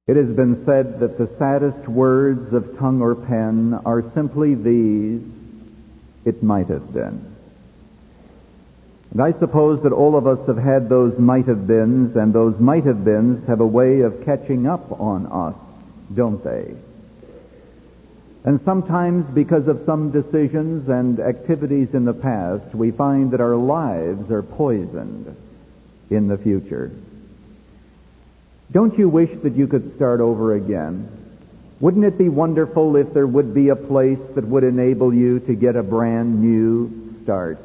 It has been said that the saddest words of tongue or pen are simply these: it might have been. And I suppose that all of us have had those might have beens, and those might have beens have a way of catching up on us, don't they? And sometimes, because of some decisions and activities in the past, we find that our lives are poisoned in the future. Don't you wish that you could start over again? Wouldn't it be wonderful if there would be a place that would enable you to get a brand new start?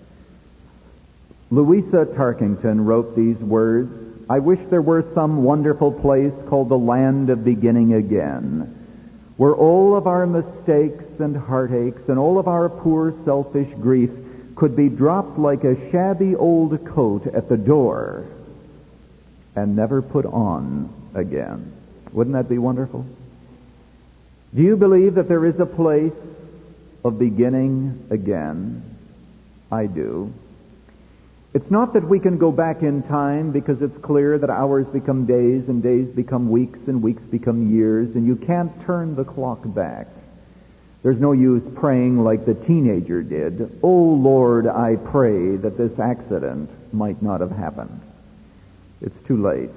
Louisa Tarkington wrote these words: "I wish there were some wonderful place called the land of beginning again, where all of our mistakes and heartaches and all of our poor selfish grief could be dropped like a shabby old coat at the door and never put on again." Wouldn't that be wonderful? Do you believe that there is a place of beginning again? I do. It's not that we can go back in time, because it's clear that hours become days and days become weeks and weeks become years, and you can't turn the clock back. There's no use praying like the teenager did, "Oh Lord, I pray that this accident might not have happened." It's too late.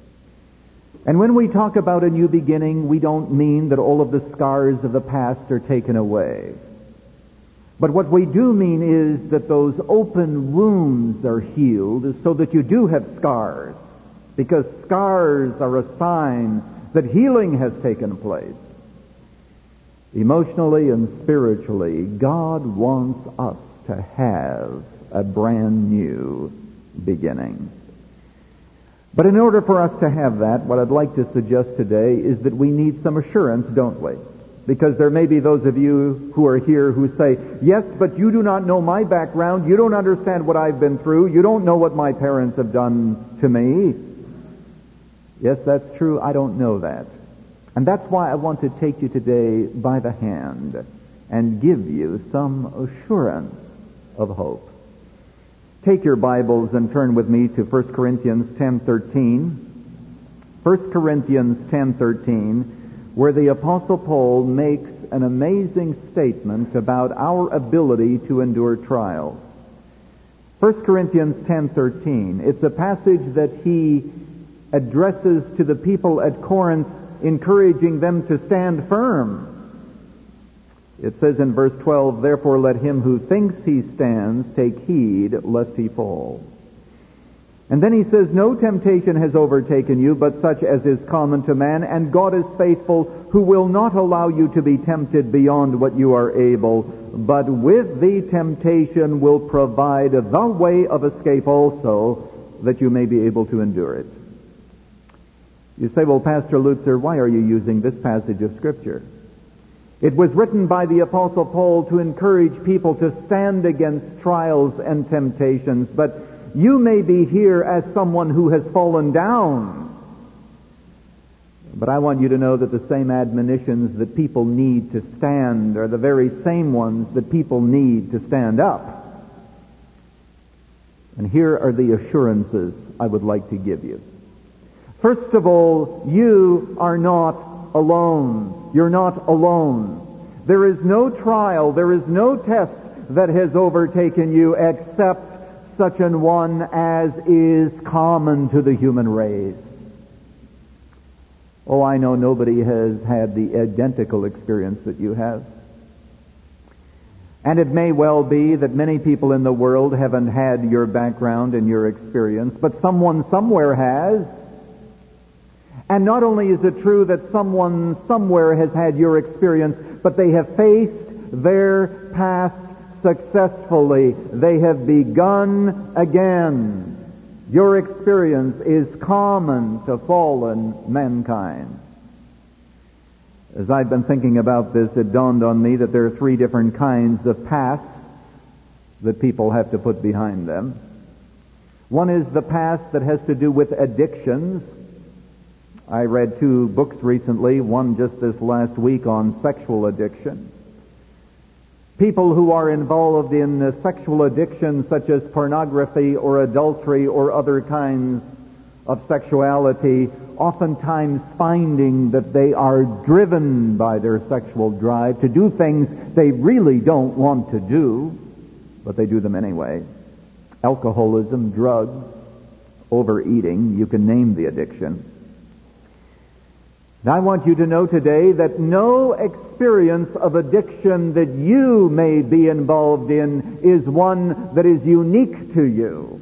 And when we talk about a new beginning, we don't mean that all of the scars of the past are taken away. But what we do mean is that those open wounds are healed so that you do have scars, because scars are a sign that healing has taken place. Emotionally and spiritually, God wants us to have a brand new beginning. But in order for us to have that, what I'd like to suggest today is that we need some assurance, don't we? Because there may be those of you who are here who say, "Yes, but you do not know my background. You don't understand what I've been through. You don't know what my parents have done to me." Yes, that's true. I don't know that. And that's why I want to take you today by the hand and give you some assurance of hope. Take your Bibles and turn with me to 1 Corinthians 10:13. 1 Corinthians 10:13, where the Apostle Paul makes an amazing statement about our ability to endure trials. 1 Corinthians 10:13, it's a passage that he addresses to the people at Corinth, encouraging them to stand firm. It says in verse 12, "Therefore let him who thinks he stands take heed lest he fall." And then he says, "No temptation has overtaken you, but such as is common to man, and God is faithful, who will not allow you to be tempted beyond what you are able, but with the temptation will provide the way of escape also, that you may be able to endure it." You say, "Well, Pastor Lutzer, why are you using this passage of Scripture?" It was written by the Apostle Paul to encourage people to stand against trials and temptations, but you may be here as someone who has fallen down. But I want you to know that the same admonitions that people need to stand are the very same ones that people need to stand up. And here are the assurances I would like to give you. First of all, you are not alone. You're not alone. There is no trial, there is no test that has overtaken you except such an one as is common to the human race. Oh, I know nobody has had the identical experience that you have. And it may well be that many people in the world haven't had your background and your experience, but someone somewhere has. And not only is it true that someone somewhere has had your experience, but they have faced their past successfully. They have begun again. Your experience is common to fallen mankind. As I've been thinking about this, it dawned on me that there are three different kinds of pasts that people have to put behind them. One is the past that has to do with addictions. I read 2 books recently, one just this last week on sexual addiction. People who are involved in sexual addictions such as pornography or adultery or other kinds of sexuality oftentimes finding that they are driven by their sexual drive to do things they really don't want to do, but they do them anyway. Alcoholism, drugs, overeating, you can name the addiction. And I want you to know today that no experience of addiction that you may be involved in is one that is unique to you.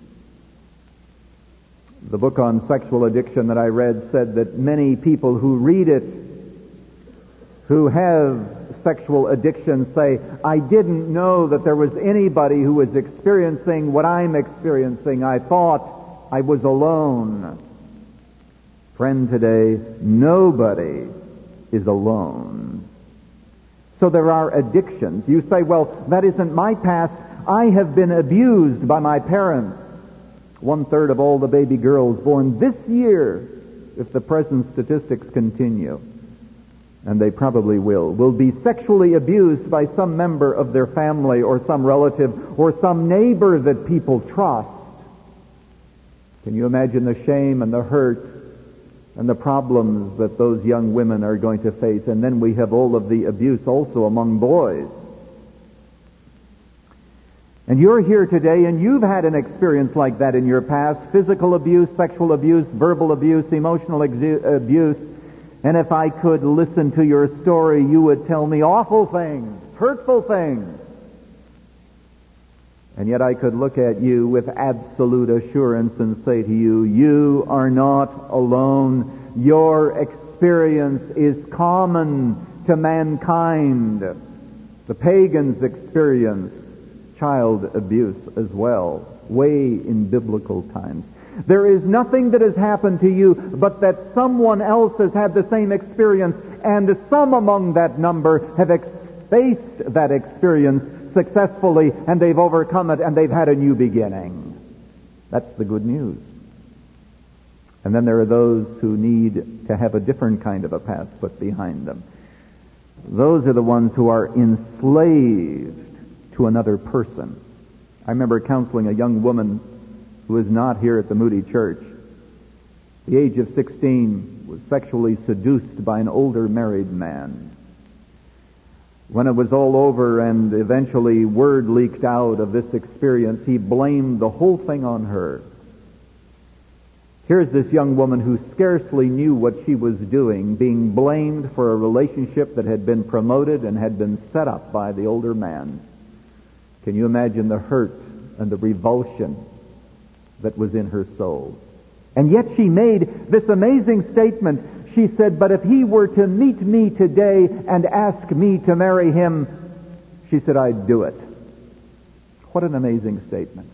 The book on sexual addiction that I read said that many people who read it, who have sexual addiction, say, I didn't know that there was anybody who was experiencing what I'm experiencing. I thought I was alone. Friend, today, nobody is alone. So there are addictions. You say, well, that isn't my past. I have been abused by my parents. 1/3 of all the baby girls born this year, if the present statistics continue, and they probably will be sexually abused by some member of their family or some relative or some neighbor that people trust. Can you imagine the shame and the hurt and the problems that those young women are going to face? And then we have all of the abuse also among boys. And you're here today and you've had an experience like that in your past. Physical abuse, sexual abuse, verbal abuse, emotional abuse. And if I could listen to your story, you would tell me awful things, hurtful things. And yet I could look at you with absolute assurance and say to you, you are not alone. Your experience is common to mankind. The pagans experience child abuse as well, way in biblical times. There is nothing that has happened to you but that someone else has had the same experience, and some among that number have faced that experience successfully, and they've overcome it, and they've had a new beginning. That's the good news. And then there are those who need to have a different kind of a past put behind them. Those are the ones who are enslaved to another person. I remember counseling a young woman who was not here at the Moody Church. At the age of 16, was sexually seduced by an older married man. When it was all over and eventually word leaked out of this experience, he blamed the whole thing on her. Here's this young woman who scarcely knew what she was doing, being blamed for a relationship that had been promoted and had been set up by the older man. Can you imagine the hurt and the revulsion that was in her soul? And yet she made this amazing statement. She said, but if he were to meet me today and ask me to marry him, she said, I'd do it. What an amazing statement.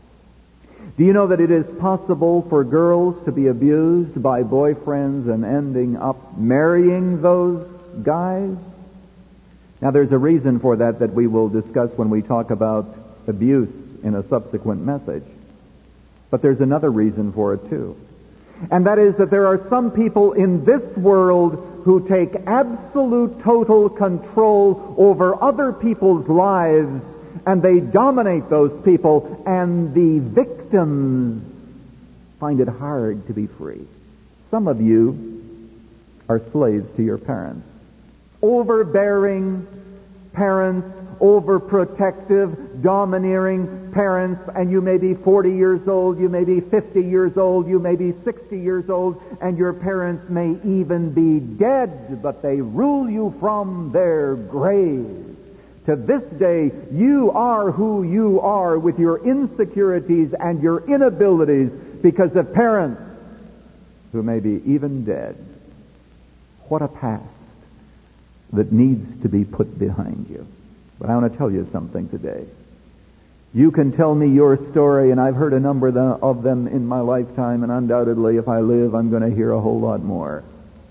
Do you know that it is possible for girls to be abused by boyfriends and ending up marrying those guys? Now, there's a reason for that we will discuss when we talk about abuse in a subsequent message. But there's another reason for it, too. And that is that there are some people in this world who take absolute total control over other people's lives, and they dominate those people, and the victims find it hard to be free. Some of you are slaves to your parents. Overbearing parents, overprotective, domineering parents, and you may be 40 years old, you may be 50 years old, you may be 60 years old, and your parents may even be dead, but they rule you from their graves. To this day, you are who you are with your insecurities and your inabilities because of parents who may be even dead. What a past that needs to be put behind you. But I want to tell you something today. You can tell me your story, and I've heard a number of them in my lifetime, and undoubtedly if I live, I'm going to hear a whole lot more.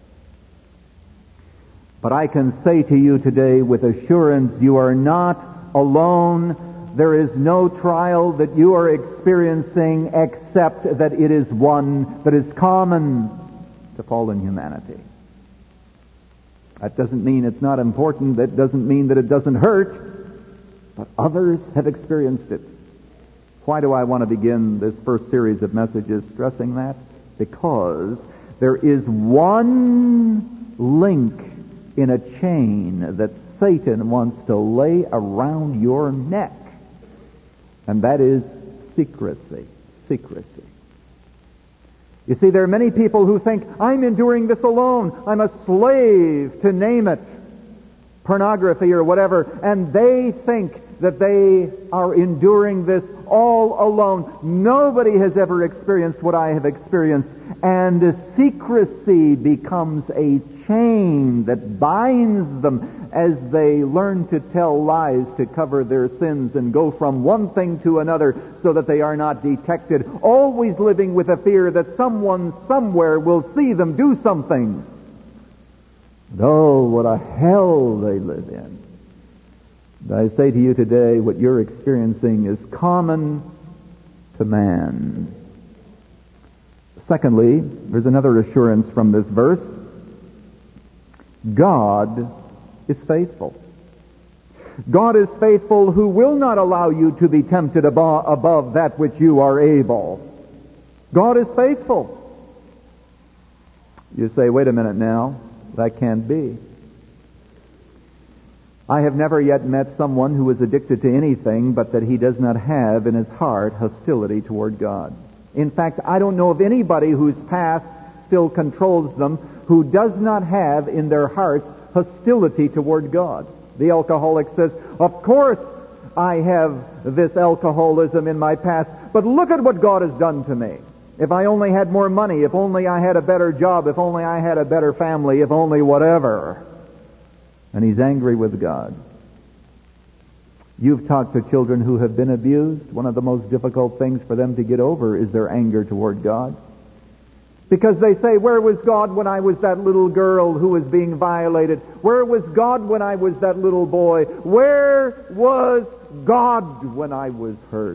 But I can say to you today with assurance, you are not alone. There is no trial that you are experiencing except that it is one that is common to fallen humanity. That doesn't mean it's not important. That doesn't mean that it doesn't hurt. But others have experienced it. Why do I want to begin this first series of messages stressing that? Because There is one link in a chain that Satan wants to lay around your neck, and that is secrecy. Secrecy. You see, there are many people who think, I'm enduring this alone. I'm a slave to name it, pornography or whatever, and they think that they are enduring this all alone. Nobody has ever experienced what I have experienced, and secrecy becomes a chain that binds them as they learn to tell lies to cover their sins and go from one thing to another so that they are not detected, always living with a fear that someone somewhere will see them do something. And oh, what a hell they live in. And I say to you today, what you're experiencing is common to man. Secondly, there's another assurance from this verse. God is faithful. God is faithful, who will not allow you to be tempted above that which you are able. God is faithful. You say, wait a minute now, that can't be. I have never yet met someone who is addicted to anything but that he does not have in his heart hostility toward God. In fact, I don't know of anybody whose past still controls them who does not have in their hearts hostility toward God. The alcoholic says, of course I have this alcoholism in my past, but look at what God has done to me. If I only had more money, if only I had a better job, if only I had a better family, if only whatever. And he's angry with God. You've talked to children who have been abused. One of the most difficult things for them to get over is their anger toward God. Because they say, where was God when I was that little girl who was being violated? Where was God when I was that little boy? Where was God when I was hurt?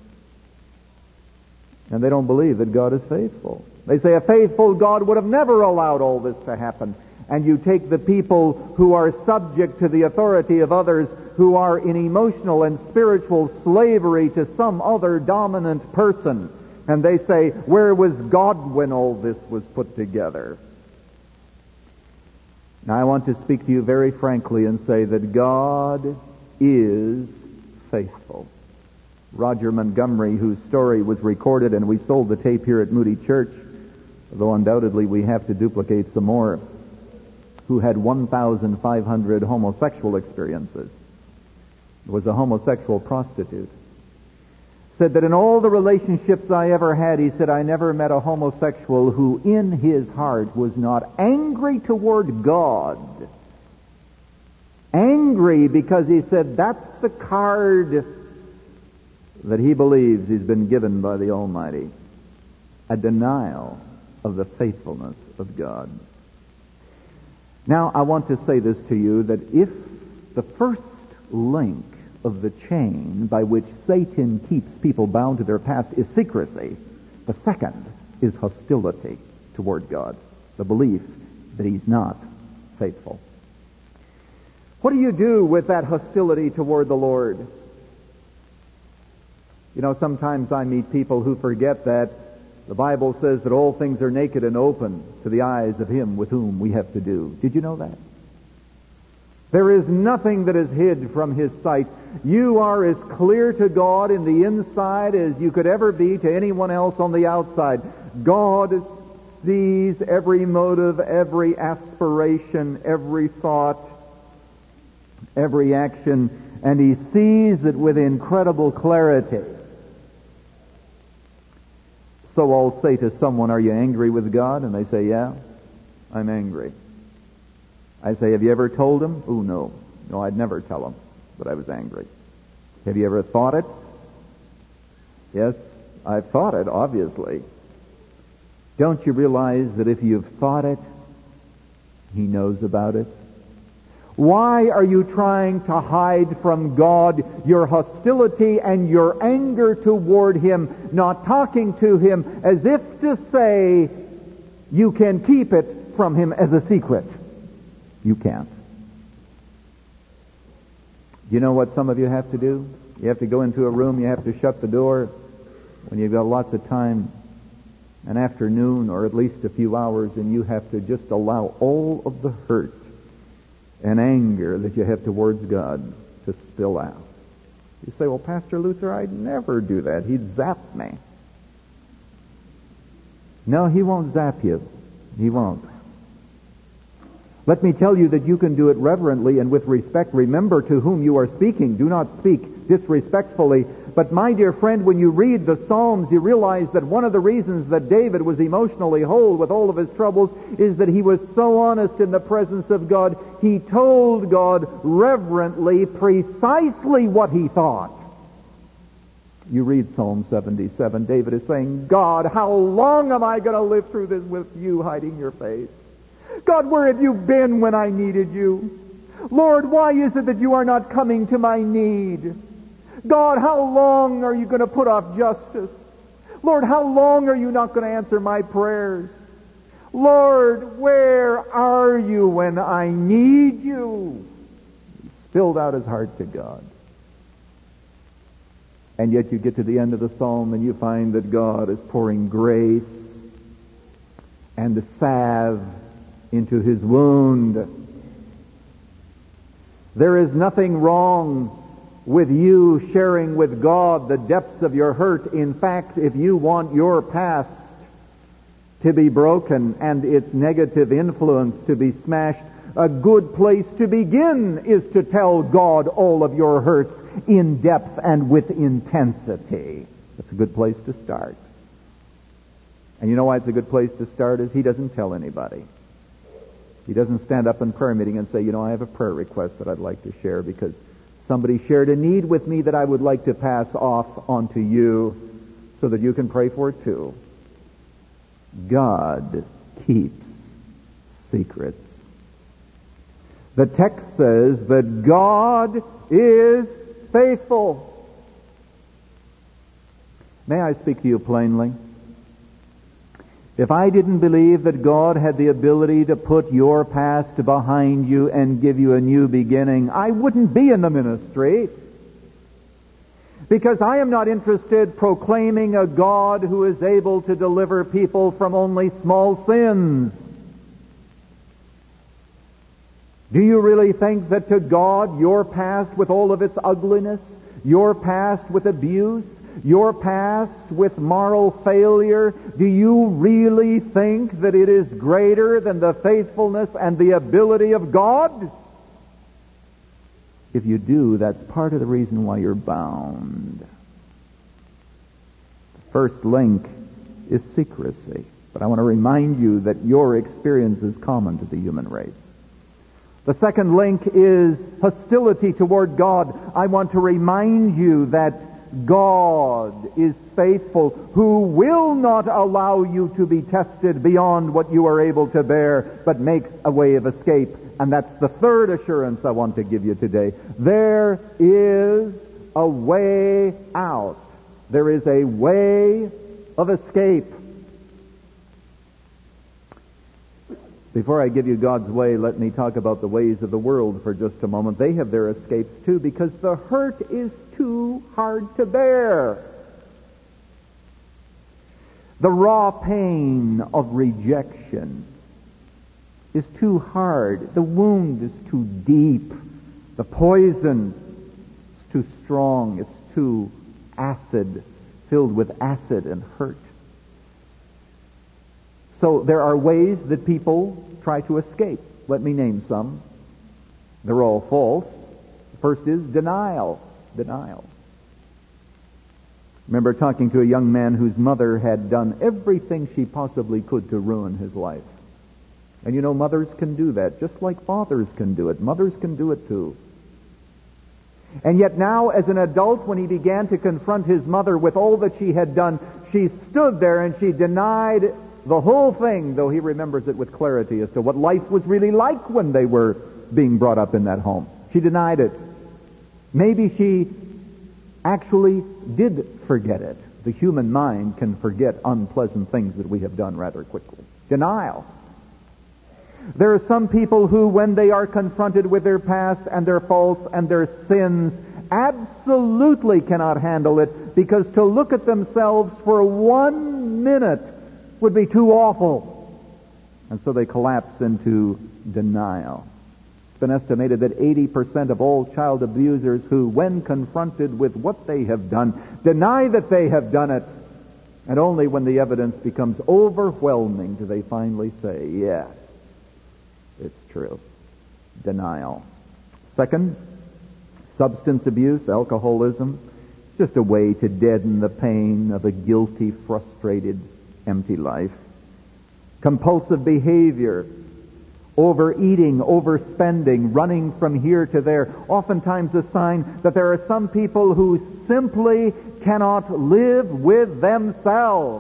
And they don't believe that God is faithful. They say a faithful God would have never allowed all this to happen. And you take the people who are subject to the authority of others, who are in emotional and spiritual slavery to some other dominant person, and they say, where was God when all this was put together? Now I want to speak to you very frankly and say that God is faithful. Roger Montgomery, whose story was recorded and we sold the tape here at Moody Church, though undoubtedly we have to duplicate some more, who had 1,500 homosexual experiences, was a homosexual prostitute, said that in all the relationships I ever had, he said, I never met a homosexual who in his heart was not angry toward God. Angry because he said that's the card that he believes he's been given by the Almighty. A denial of the faithfulness of God. Now, I want to say this to you, that if the first link of the chain by which Satan keeps people bound to their past is secrecy, the second is hostility toward God, the belief that he's not faithful. What do you do with that hostility toward the Lord? You know, sometimes I meet people who forget that the Bible says that all things are naked and open to the eyes of him with whom we have to do. Did you know that? There is nothing that is hid from his sight. You are as clear to God in the inside as you could ever be to anyone else on the outside. God sees every motive, every aspiration, every thought, every action, and he sees it with incredible clarity. So I'll say to someone, are you angry with God? And they say, yeah, I'm angry. I say, have you ever told him? Oh, no. No, I'd never tell him, but I was angry. Have you ever thought it? Yes, I've thought it, obviously. Don't you realize that if you've thought it, he knows about it? Why are you trying to hide from God your hostility and your anger toward him, not talking to him as if to say you can keep it from him as a secret? You can't. You know what some of you have to do? You have to go into a room, you have to shut the door when you've got lots of time. an afternoon or at least a few hours, and you have to just allow all of the hurt and anger that you have towards God to spill out. You say, well, Pastor Luther, I'd never do that. He'd zap me. No, he won't zap you. He won't. Let me tell you that you can do it reverently and with respect. Remember to whom you are speaking. Do not speak disrespectfully. But my dear friend, when you read the Psalms, you realize that one of the reasons that David was emotionally whole with all of his troubles is that he was so honest in the presence of God. He told God reverently precisely what he thought. You read Psalm 77, David is saying, God, how long am I going to live through this with you hiding your face? God, where have you been when I needed you? Lord, why is it that you are not coming to my need? God, how long are you going to put off justice? Lord, how long are you not going to answer my prayers? Lord, where are you when I need you? He spilled out his heart to God. And yet you get to the end of the psalm and you find that God is pouring grace and the salve into his wound. There is nothing wrong with you sharing with God the depths of your hurt. In fact, if you want your past to be broken and its negative influence to be smashed, a good place to begin is to tell God all of your hurts in depth and with intensity. That's a good place to start. And you know why it's a good place to start is he doesn't tell anybody. He doesn't stand up in prayer meeting and say, you know, I have a prayer request that I'd like to share because somebody shared a need with me that I would like to pass off onto you so that you can pray for it too. God keeps secrets. The text says that God is faithful. May I speak to you plainly? If I didn't believe that God had the ability to put your past behind you and give you a new beginning, I wouldn't be in the ministry. Because I am not interested proclaiming a God who is able to deliver people from only small sins. Do you really think that to God your past with all of its ugliness, your past with abuse, your past with moral failure, do you really think that it is greater than the faithfulness and the ability of God? If you do, that's part of the reason why you're bound. The first link is secrecy. But I want to remind you that your experience is common to the human race. The second link is hostility toward God. I want to remind you that God is faithful, who will not allow you to be tested beyond what you are able to bear, but makes a way of escape. And that's the third assurance I want to give you today. There is a way out. There is a way of escape. Before I give you God's way, let me talk about the ways of the world for just a moment. They have their escapes too, because the hurt is too hard to bear. The raw pain of rejection is too hard. The wound is too deep. The poison is too strong. It's too acid, filled with acid and hurt. So there are ways that people try to escape. Let me name some. They're all false. The first is denial. Denial. Remember talking to a young man whose mother had done everything she possibly could to ruin his life. And you know, mothers can do that, just like fathers can do it. Mothers can do it too. And yet now, as an adult, when he began to confront his mother with all that she had done, she stood there and she denied the whole thing, though he remembers it with clarity as to what life was really like when they were being brought up in that home. She denied it. Maybe she actually did forget it. The human mind can forget unpleasant things that we have done rather quickly. Denial. There are some people who, when they are confronted with their past and their faults and their sins, absolutely cannot handle it, because to look at themselves for 1 minute would be too awful. And so they collapse into denial. It's been estimated that 80% of all child abusers who, when confronted with what they have done, deny that they have done it. And only when the evidence becomes overwhelming do they finally say, yes, it's true. Denial. Second, substance abuse, alcoholism. It's just a way to deaden the pain of a guilty, frustrated, empty life. Compulsive behavior, overeating, overspending, running from here to there. Oftentimes a sign that there are some people who simply cannot live with themselves.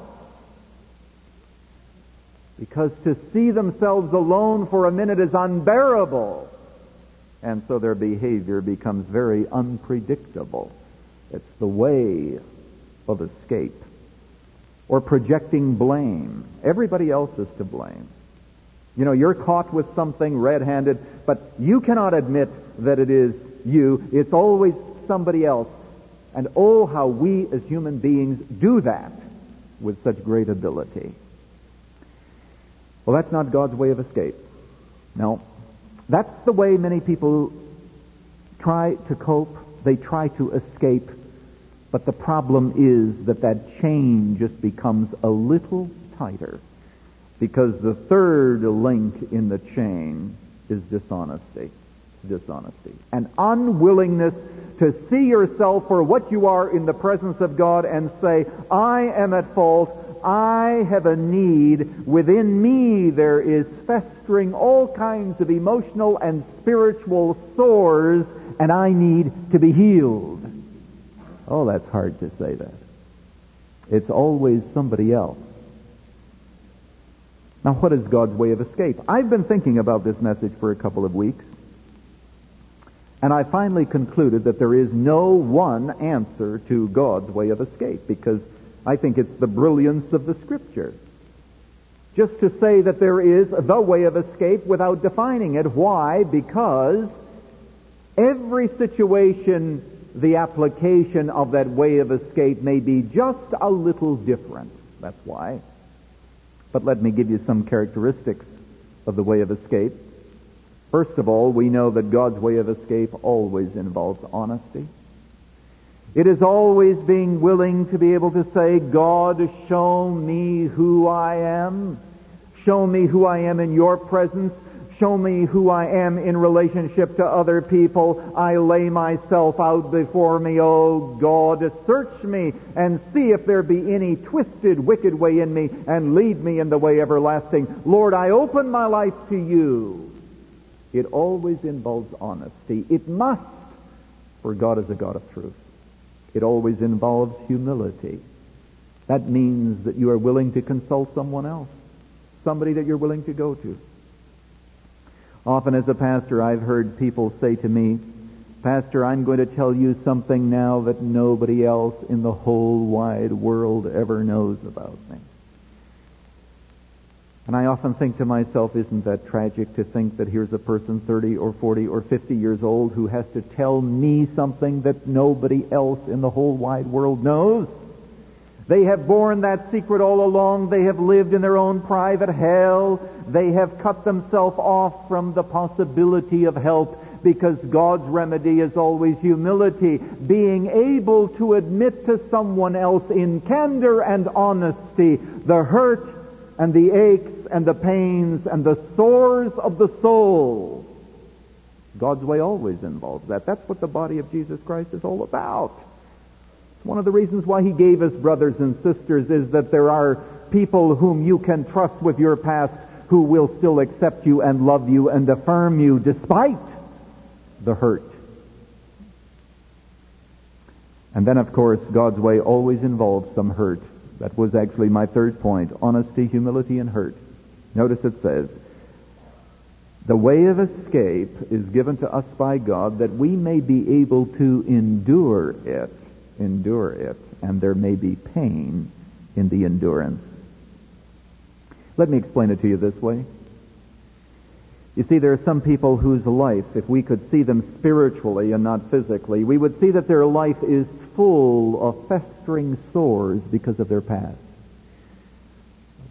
Because to see themselves alone for a minute is unbearable. And so their behavior becomes very unpredictable. It's the way of escape. Or projecting blame. Everybody else is to blame. You know, you're caught with something red-handed, but you cannot admit that it is you. It's always somebody else. And oh, how we as human beings do that with such great ability. Well, that's not God's way of escape. No. That's the way many people try to cope. They try to escape. But the problem is that chain just becomes a little tighter, because the third link in the chain is dishonesty. Dishonesty. An unwillingness to see yourself for what you are in the presence of God and say, I am at fault, I have a need, within me there is festering all kinds of emotional and spiritual sores, and I need to be healed. Oh, that's hard to say that. It's always somebody else. Now, what is God's way of escape? I've been thinking about this message for a couple of weeks, and I finally concluded that there is no one answer to God's way of escape, because I think it's the brilliance of the Scripture. Just to say that there is the way of escape without defining it. Why? Because every situation, the application of that way of escape may be just a little different. That's why. But let me give you some characteristics of the way of escape. First of all, we know that God's way of escape always involves honesty. It is always being willing to be able to say, God, show me who I am. Show me who I am in your presence. Show me who I am in relationship to other people. I lay myself out before me. Oh God, search me and see if there be any twisted, wicked way in me, and lead me in the way everlasting. Lord, I open my life to you. It always involves honesty. It must, for God is a God of truth. It always involves humility. That means that you are willing to consult someone else, somebody that you're willing to go to. Often as a pastor, I've heard people say to me, Pastor, I'm going to tell you something now that nobody else in the whole wide world ever knows about me. And I often think to myself, isn't that tragic to think that here's a person 30 or 40 or 50 years old who has to tell me something that nobody else in the whole wide world knows? They have borne that secret all along. They have lived in their own private hell. They have cut themselves off from the possibility of help, because God's remedy is always humility, being able to admit to someone else in candor and honesty the hurt and the aches and the pains and the sores of the soul. God's way always involves that. That's what the body of Jesus Christ is all about. One of the reasons why He gave us brothers and sisters is that there are people whom you can trust with your past who will still accept you and love you and affirm you despite the hurt. And then, of course, God's way always involves some hurt. That was actually my third point: honesty, humility, and hurt. Notice it says, the way of escape is given to us by God that we may be able to endure it, and there may be pain in the endurance. Let me explain it to you this way. You see, there are some people whose life, if we could see them spiritually and not physically, we would see that their life is full of festering sores because of their past.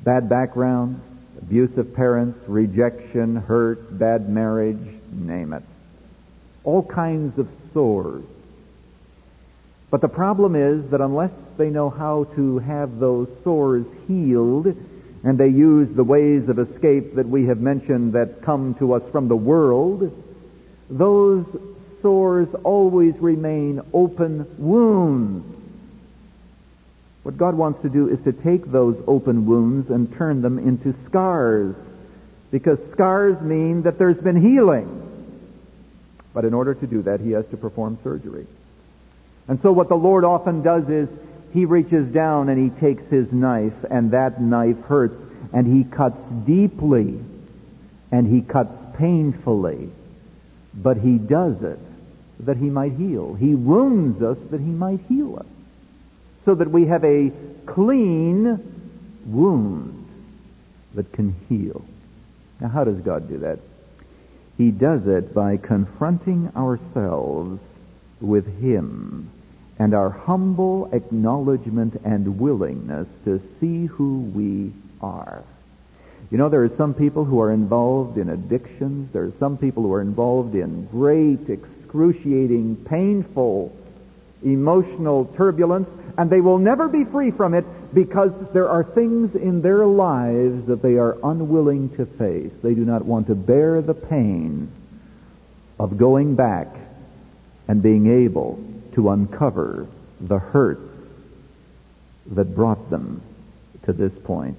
Bad background, abusive parents, rejection, hurt, bad marriage, name it. All kinds of sores. But the problem is that unless they know how to have those sores healed, and they use the ways of escape that we have mentioned that come to us from the world, those sores always remain open wounds. What God wants to do is to take those open wounds and turn them into scars, because scars mean that there's been healing. But in order to do that, He has to perform surgery. And so what the Lord often does is He reaches down and He takes His knife, and that knife hurts, and He cuts deeply, and He cuts painfully. But He does it that He might heal. He wounds us that He might heal us, so that we have a clean wound that can heal. Now, how does God do that? He does it by confronting ourselves with Him and our humble acknowledgement and willingness to see who we are. You know, there are some people who are involved in addictions. There are some people who are involved in great, excruciating, painful, emotional turbulence, and they will never be free from it because there are things in their lives that they are unwilling to face. They do not want to bear the pain of going back and being able to uncover the hurts that brought them to this point.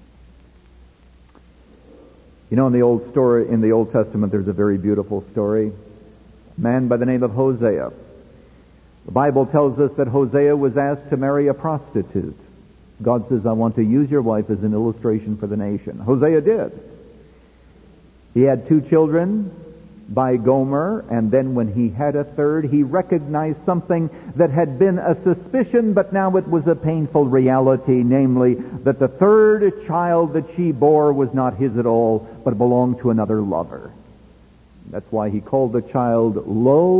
You know, in the Old Testament, there's a very beautiful story. A man by the name of Hosea. The Bible tells us that Hosea was asked to marry a prostitute. God says, I want to use your wife as an illustration for the nation. Hosea did. He had 2 children by Gomer, and then when he had a third, he recognized something that had been a suspicion, but now it was a painful reality, namely that the third child that she bore was not his at all, but belonged to another lover. That's why he called the child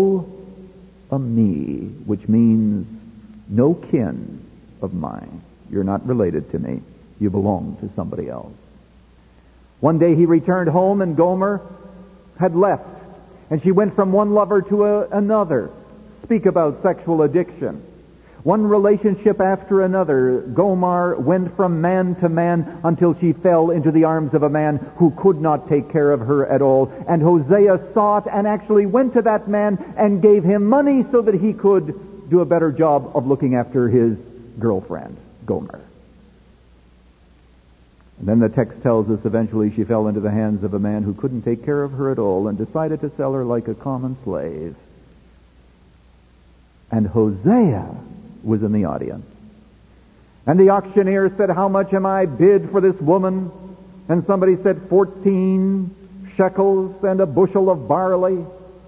Lo-Ami, which means no kin of mine. You're not related to me. You belong to somebody else. One day he returned home and Gomer had left, and she went from one lover to another. Speak about sexual addiction. One relationship after another, Gomer went from man to man until she fell into the arms of a man who could not take care of her at all. And Hosea saw it and actually went to that man and gave him money so that he could do a better job of looking after his girlfriend, Gomer. And then the text tells us eventually she fell into the hands of a man who couldn't take care of her at all and decided to sell her like a common slave. And Hosea was in the audience. And the auctioneer said, how much am I bid for this woman? And somebody said 14 shekels and a bushel of barley.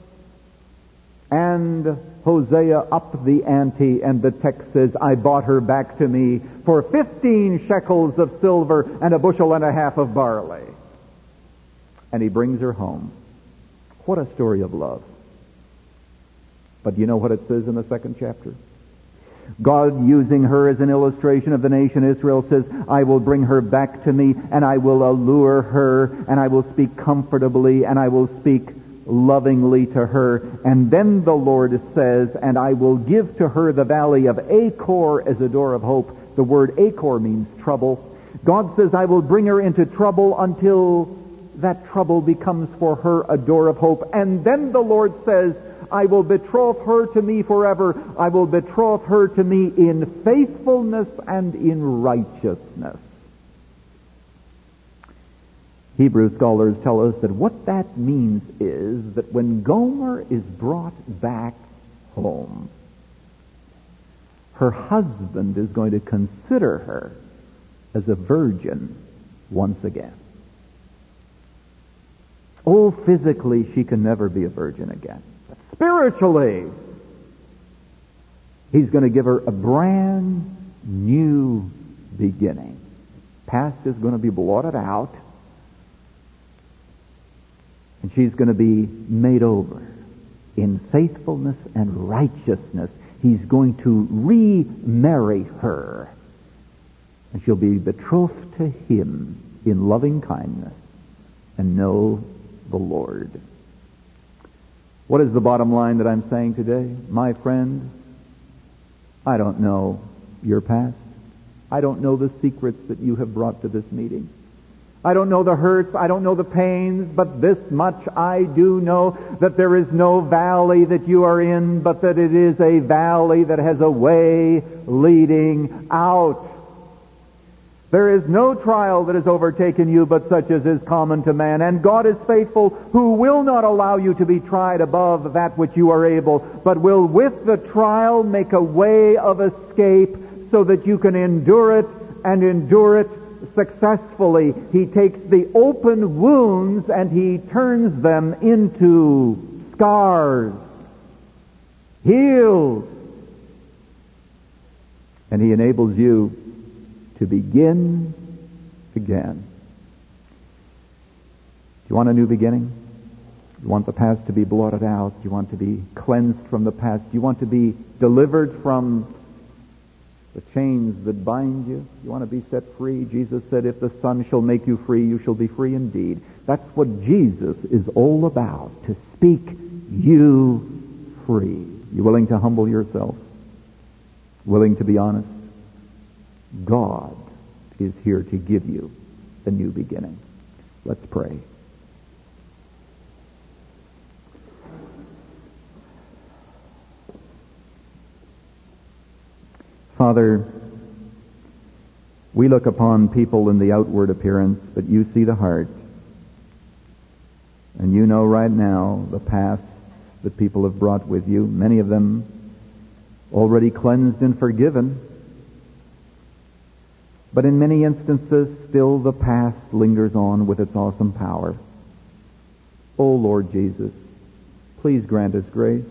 And Hosea upped the ante, and the text says, I bought her back to me for 15 shekels of silver and a bushel and a half of barley. And he brings her home. What a story of love. But you know what it says in the 2nd chapter? God, using her as an illustration of the nation Israel, says, I will bring her back to me, and I will allure her, and I will speak comfortably, and I will speak lovingly to her. And then the Lord says, and I will give to her the valley of Achor as a door of hope. The word Achor means trouble. God says, I will bring her into trouble until that trouble becomes for her a door of hope. And then the Lord says, I will betroth her to me forever. I will betroth her to me in faithfulness and in righteousness. Hebrew scholars tell us that what that means is that when Gomer is brought back home, her husband is going to consider her as a virgin once again. Oh, physically, she can never be a virgin again. But spiritually, he's going to give her a brand new beginning. Past is going to be blotted out, and she's going to be made over in faithfulness and righteousness. He's going to remarry her and she'll be betrothed to him in loving kindness and know the Lord. What is the bottom line that I'm saying today? My friend, I don't know your past. I don't know the secrets that you have brought to this meeting. I don't know the hurts, I don't know the pains, but this much I do know, that there is no valley that you are in, but that it is a valley that has a way leading out. There is no trial that has overtaken you but such as is common to man, and God is faithful, who will not allow you to be tried above that which you are able, but will with the trial make a way of escape so that you can endure it and endure it successfully. He takes the open wounds and he turns them into scars, healed, and he enables you to begin again. Do you want a new beginning? Do you want the past to be blotted out? Do you want to be cleansed from the past? Do you want to be delivered from the chains that bind you? You want to be set free? Jesus said, if the Son shall make you free, you shall be free indeed. That's what Jesus is all about, to speak you free. You willing to humble yourself? Willing to be honest? God is here to give you a new beginning. Let's pray. Father, we look upon people in the outward appearance, but you see the heart. And you know right now the pasts that people have brought with you, many of them already cleansed and forgiven. But in many instances, still the past lingers on with its awesome power. Oh, Lord Jesus, please grant us grace.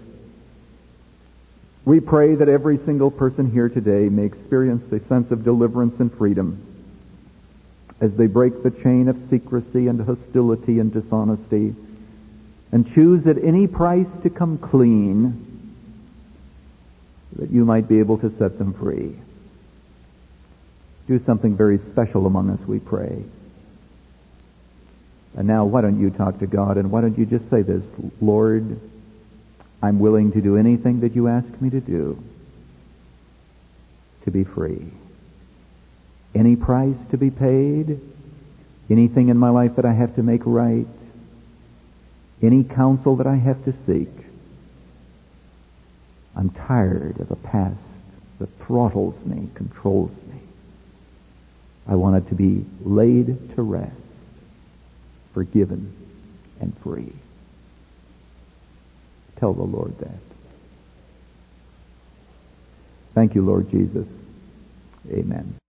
We pray that every single person here today may experience a sense of deliverance and freedom as they break the chain of secrecy and hostility and dishonesty and choose at any price to come clean, that you might be able to set them free. Do something very special among us, we pray. And now, why don't you talk to God, and why don't you just say this: Lord, I'm willing to do anything that you ask me to do to be free. Any price to be paid, anything in my life that I have to make right, any counsel that I have to seek. I'm tired of a past that throttles me, controls me. I want it to be laid to rest, forgiven and free. Tell the Lord that. Thank you, Lord Jesus. Amen.